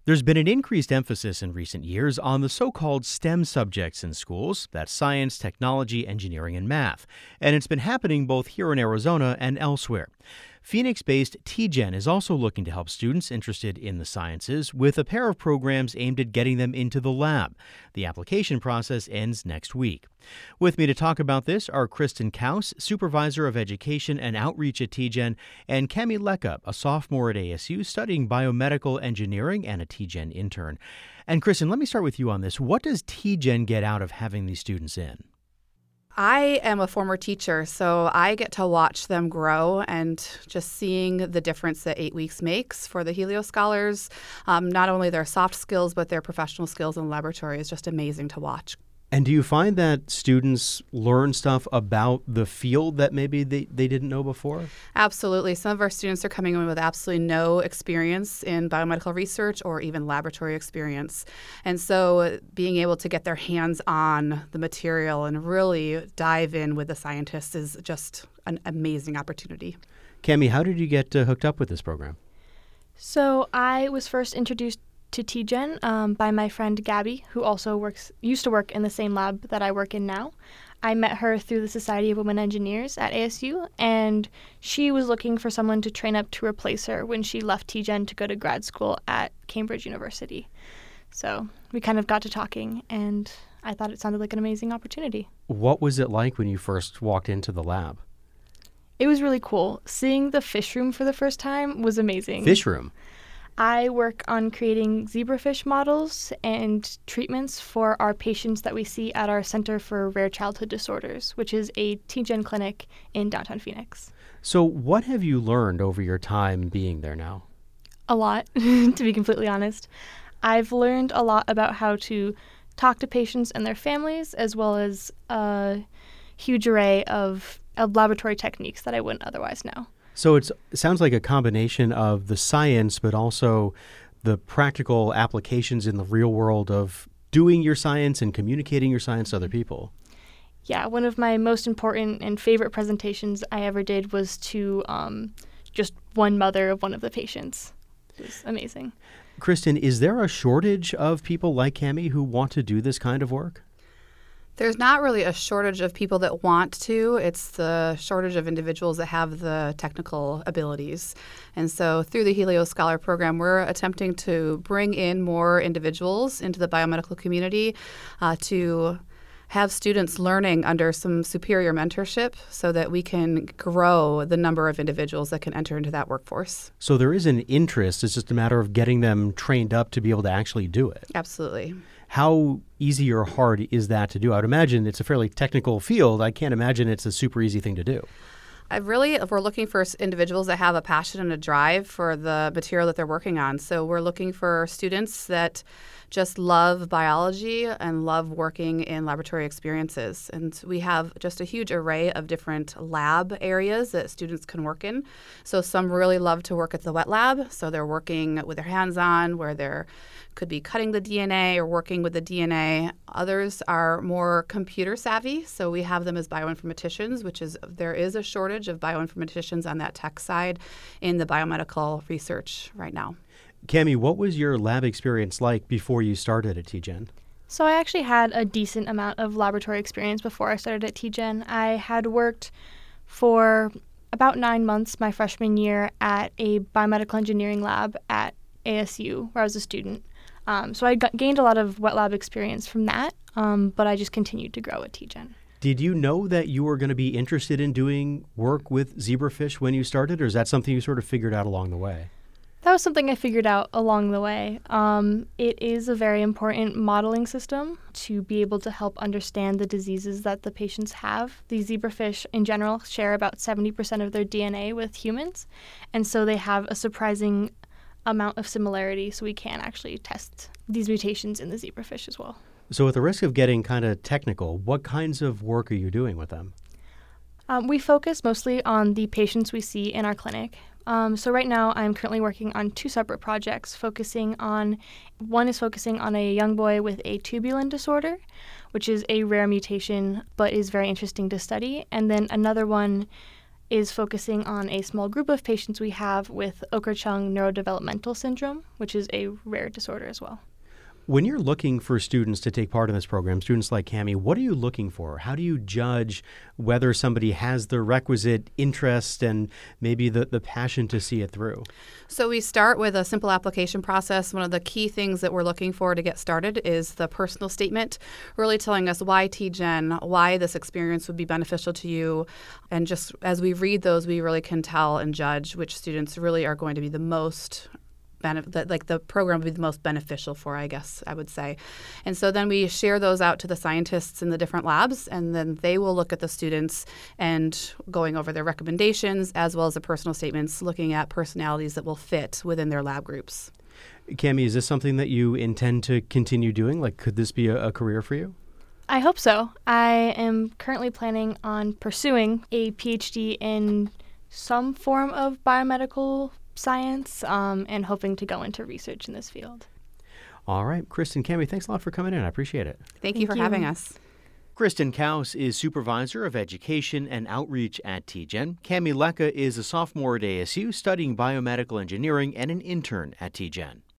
There's been an increased emphasis in recent years on the so-called STEM subjects in schools. That's science, technology, engineering, and math. And it's been happening both here in Arizona and elsewhere. Phoenix-based TGen is also looking to help students interested in the sciences with a pair of programs aimed at getting them into the lab. The application process ends next week. With me to talk about this are Kristen Kaus, Supervisor of Education and Outreach at TGen, and Cami Lecca, a sophomore at ASU studying biomedical engineering and a TGen intern. And Kristen, let me start with you on this. What does TGen get out of having these students in? I am a former teacher, so I get to watch them grow, and just seeing the difference that 8 weeks makes for the Helio Scholars, not only their soft skills, but their professional skills in the laboratory is just amazing to watch. And do you find that students learn stuff about the field that maybe they didn't know before? Absolutely. Some of our students are coming in with absolutely no experience in biomedical research or even laboratory experience. And so being able to get their hands on the material and really dive in with the scientists is just an amazing opportunity. Cami, how did you get hooked up with this program? So I was first introduced to TGen by my friend Gabby, who also used to work in the same lab that I work in now. I met her through the Society of Women Engineers at ASU, and she was looking for someone to train up to replace her when she left TGen to go to grad school at Cambridge University. So we kind of got to talking, and I thought it sounded like an amazing opportunity. What was it like when you first walked into the lab? It was really cool. Seeing the fish room for the first time was amazing. Fish room? I work on creating zebrafish models and treatments for our patients that we see at our Center for Rare Childhood Disorders, which is a TGen clinic in downtown Phoenix. So what have you learned over your time being there now? A lot, to be completely honest. I've learned a lot about how to talk to patients and their families, as well as a huge array of laboratory techniques that I wouldn't otherwise know. So it sounds like a combination of the science, but also the practical applications in the real world of doing your science and communicating your science to other people. Yeah, one of my most important and favorite presentations I ever did was to just one mother of one of the patients. It was amazing. Kristen, is there a shortage of people like Cami who want to do this kind of work? There's not really a shortage of people that want to. It's the shortage of individuals that have the technical abilities. And so through the Helio Scholar Program, we're attempting to bring in more individuals into the biomedical community to have students learning under some superior mentorship so that we can grow the number of individuals that can enter into that workforce. So there is an interest. It's just a matter of getting them trained up to be able to actually do it. Absolutely. How easy or hard is that to do? I would imagine it's a fairly technical field. I can't imagine it's a super easy thing to do. We're looking for individuals that have a passion and a drive for the material that they're working on. So we're looking for students that just love biology and love working in laboratory experiences. And we have just a huge array of different lab areas that students can work in. So some really love to work at the wet lab. So they're working with their hands on, where they're could be cutting the DNA or working with the DNA. Others are more computer savvy, so we have them as bioinformaticians, there is a shortage of bioinformaticians on that tech side in the biomedical research right now. Cami, what was your lab experience like before you started at TGen? So I actually had a decent amount of laboratory experience before I started at TGen. I had worked for about 9 months my freshman year at a biomedical engineering lab at ASU, where I was a student. So I gained a lot of wet lab experience from that, but I just continued to grow at TGen. Did you know that you were going to be interested in doing work with zebrafish when you started, or is that something you sort of figured out along the way? That was something I figured out along the way. It is a very important modeling system to be able to help understand the diseases that the patients have. These zebrafish in general share about 70% of their DNA with humans, and so they have a surprising amount of similarity, so we can actually test these mutations in the zebrafish as well. So at the risk of getting kind of technical, what kinds of work are you doing with them? We focus mostly on the patients we see in our clinic. So right now I'm currently working on 2 separate projects. One is focusing on a young boy with a tubulin disorder, which is a rare mutation but is very interesting to study. And then another one is focusing on a small group of patients we have with Oker-Chung neurodevelopmental syndrome, which is a rare disorder as well. When you're looking for students to take part in this program, students like Cami, what are you looking for? How do you judge whether somebody has the requisite interest and maybe the passion to see it through? So we start with a simple application process. One of the key things that we're looking for to get started is the personal statement, really telling us why TGen, why this experience would be beneficial to you. And just as we read those, we really can tell and judge which students really are going to be the most the program would be the most beneficial for, I guess I would say. And so then we share those out to the scientists in the different labs, and then they will look at the students and going over their recommendations as well as the personal statements, looking at personalities that will fit within their lab groups. Cami, is this something that you intend to continue doing? Like, could this be a career for you? I hope so. I am currently planning on pursuing a PhD in some form of biomedical science and hoping to go into research in this field. All right. Kristen, Cami, thanks a lot for coming in. I appreciate it. Thank you for having us. Kristen Kaus is Supervisor of Education and Outreach at TGen. Cami Lecca is a sophomore at ASU studying biomedical engineering and an intern at TGen.